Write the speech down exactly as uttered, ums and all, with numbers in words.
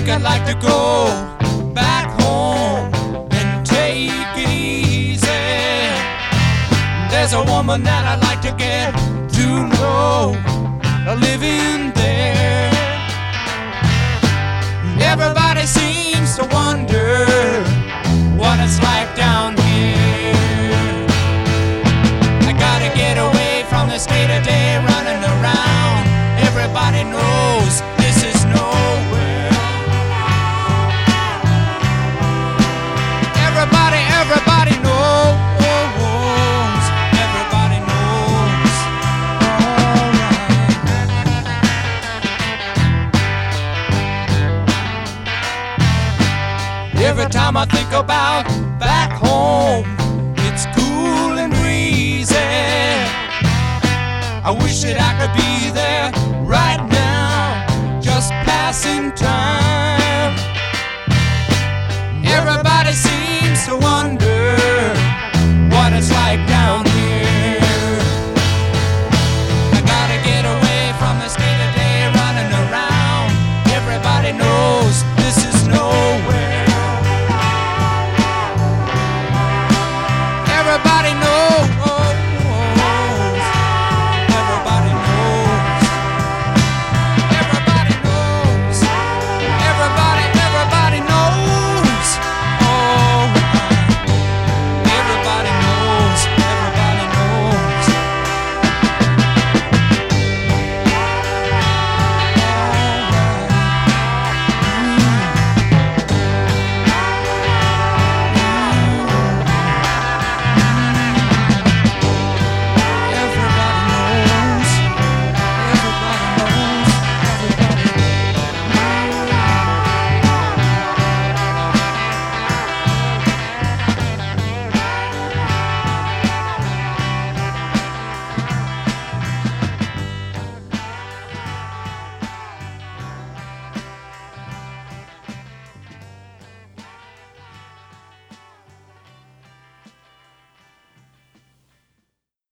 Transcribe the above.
think I'd like to go back home and take it easy. There's a woman that I'd like to get to know, living there. Everybody seems to wonder what it's like down here. I gotta get away from this day-to-day running around. Everybody knows this is nowhere. Everybody, everybody knows. Everybody knows. Alright. Every time I think about back home, it's cool and breezy. I wish that I could be there right now, just passing time.